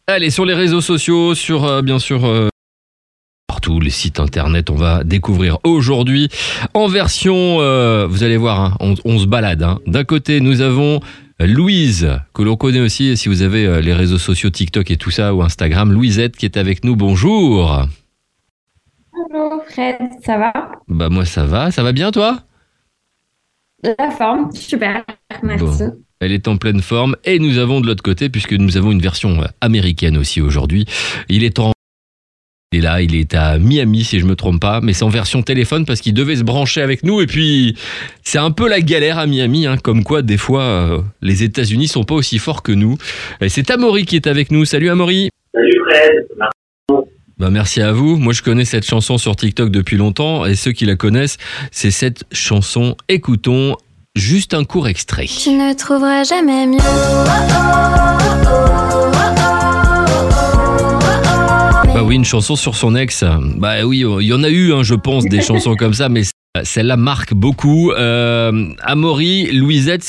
Allez, sur les réseaux sociaux, sur bien sûr partout les sites internet, on va découvrir aujourd'hui en version, vous allez voir, hein, on se balade. Hein. D'un côté, nous avons Louise, que l'on connaît aussi si vous avez les réseaux sociaux TikTok et tout ça, ou Instagram. Louisette qui est avec nous, bonjour. Bonjour Fred, ça va? Bah moi ça va bien toi? La forme, super, Bon. merci. Elle est en pleine forme et nous avons de l'autre côté, puisque nous avons une version américaine aussi aujourd'hui. Il est là, il est à Miami si je me trompe pas, mais c'est en version téléphone parce qu'il devait se brancher avec nous et puis c'est un peu la galère à Miami, hein, comme quoi des fois les États-Unis sont pas aussi forts que nous. Et c'est Amaury qui est avec nous. Salut Amaury. Salut Fred. Bah merci à vous. Moi je connais cette chanson sur TikTok depuis longtemps et ceux qui la connaissent, c'est cette chanson. Écoutons juste un court extrait. Tu ne trouveras jamais mieux. Bah oui, une chanson sur son ex. Bah oui, il y en a eu, hein, je pense, des chansons comme ça, mais celle-là marque beaucoup. Amaury, Louisette,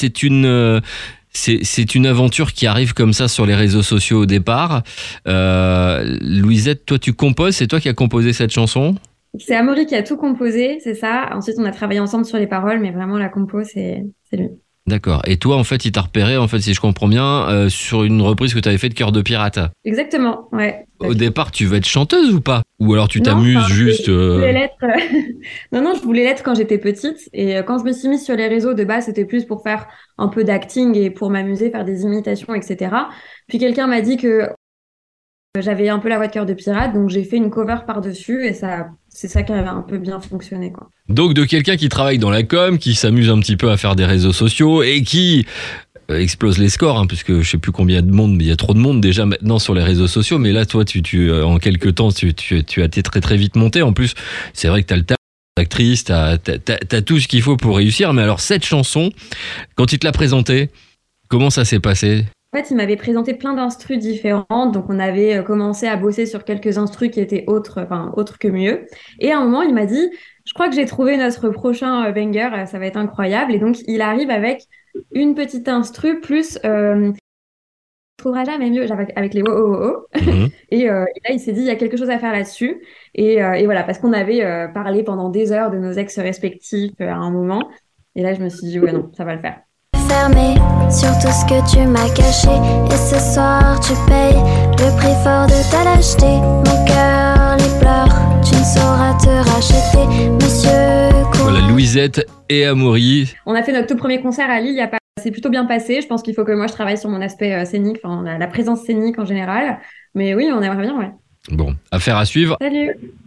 c'est une aventure qui arrive comme ça sur les réseaux sociaux au départ. Louisette, toi tu composes, c'est toi qui as composé cette chanson? C'est Amaury qui a tout composé, c'est ça. Ensuite, on a travaillé ensemble sur les paroles, mais vraiment la compo, c'est lui. D'accord. Et toi, en fait, il t'a repéré, en fait, si je comprends bien, sur une reprise que tu avais faite de Cœur de Pirate. Exactement, ouais. Au départ, tu veux être chanteuse ou pas? Ou alors tu Non, t'amuses enfin, juste je voulais l'être. Non, je voulais l'être quand j'étais petite. Et quand je me suis mise sur les réseaux de base, c'était plus pour faire un peu d'acting et pour m'amuser, faire des imitations, etc. Puis quelqu'un m'a dit que j'avais un peu la voix de Cœur de Pirate, donc j'ai fait une cover par-dessus et c'est ça qui avait un peu bien fonctionné, quoi. Donc de quelqu'un qui travaille dans la com, qui s'amuse un petit peu à faire des réseaux sociaux et qui explose les scores, hein, puisque je sais plus combien de monde, mais il y a trop de monde déjà maintenant sur les réseaux sociaux. Mais là, toi, en quelques temps, tu as été très très vite monté. En plus, c'est vrai que tu as le talent d'actrice, t'as tout ce qu'il faut pour réussir. Mais alors cette chanson, quand il te l'a présentée, comment ça s'est passé? En fait, il m'avait présenté plein d'instrus différentes, donc on avait commencé à bosser sur quelques instrus qui étaient autres que mieux. Et à un moment, il m'a dit, je crois que j'ai trouvé notre prochain banger, ça va être incroyable. Et donc, il arrive avec une petite instru plus, tu trouveras jamais mieux avec les oh, oh, oh, oh. Mhm. Et là, il s'est dit, il y a quelque chose à faire là-dessus. Et voilà, parce qu'on avait parlé pendant des heures de nos ex respectifs à un moment. Et là, je me suis dit, ouais, non, ça va le faire. Fermé sur tout ce que tu m'as caché. Et ce soir tu payes le prix fort de ta lâcheté. Mon cœur les pleure, tu ne sauras te racheter. Monsieur Voilà, Louisette et Amaury. On a fait notre tout premier concert à Lille, c'est plutôt bien passé. Je pense qu'il faut que moi je travaille sur mon aspect scénique, enfin la présence scénique en général. Mais oui, on aimerait bien, ouais. Bon, affaire à suivre. Salut!